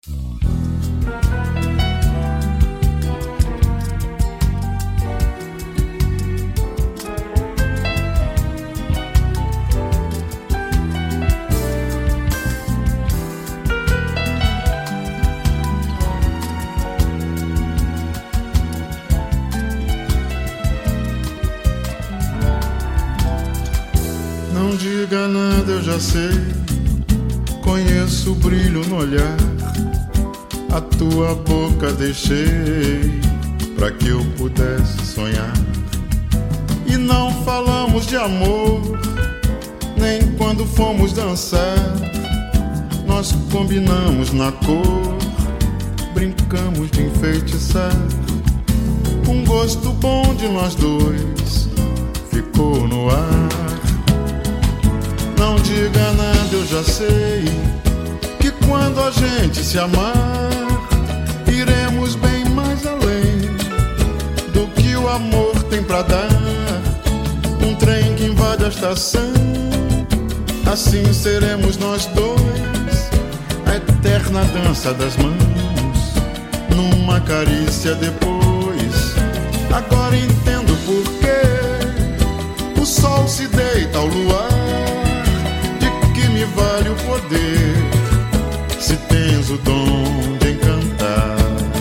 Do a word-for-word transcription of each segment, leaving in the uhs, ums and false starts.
Não diga nada, eu já sei. Conheço o brilho no olhar. A tua boca deixei pra que eu pudesse sonhar. E não falamos de amor, nem quando fomos dançar. Nós combinamos na cor, brincamos de enfeitiçar. Um gosto bom de nós dois ficou no ar. Não diga nada, eu já sei que quando a gente se amar, iremos bem mais além do que o amor tem pra dar. Um trem que invade a estação, assim seremos nós dois, a eterna dança das mãos, numa carícia depois. Agora entendo por que o sol se deita ao luar. Me vale o poder se tens o dom de encantar.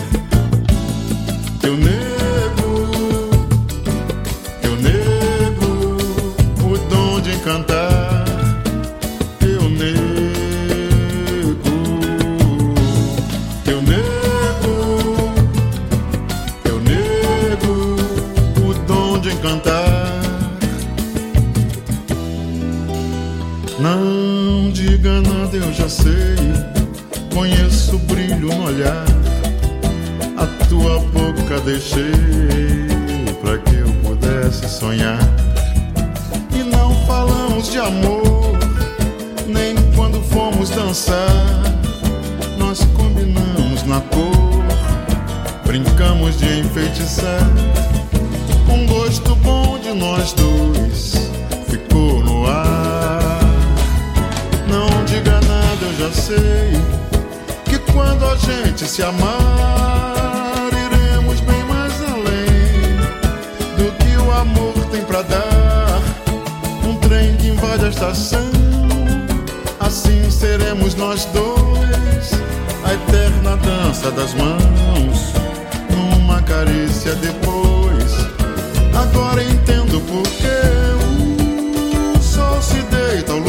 Eu nego, eu nego o dom de encantar. Eu nego, eu nego, eu nego o dom de encantar. Não diga nada, eu já sei. Conheço o brilho no olhar. A tua boca deixei pra que eu pudesse sonhar. E não falamos de amor, nem quando fomos dançar. Nós combinamos na cor, brincamos de enfeitiçar. Um gosto bom de nós dois ficou no ar. Não diga nada, eu já sei que quando a gente se amar, iremos bem mais além do que o amor tem pra dar. Um trem que invade a estação, assim seremos nós dois, a eterna dança das mãos, numa carícia depois. Agora entendo por que o sol se deita ao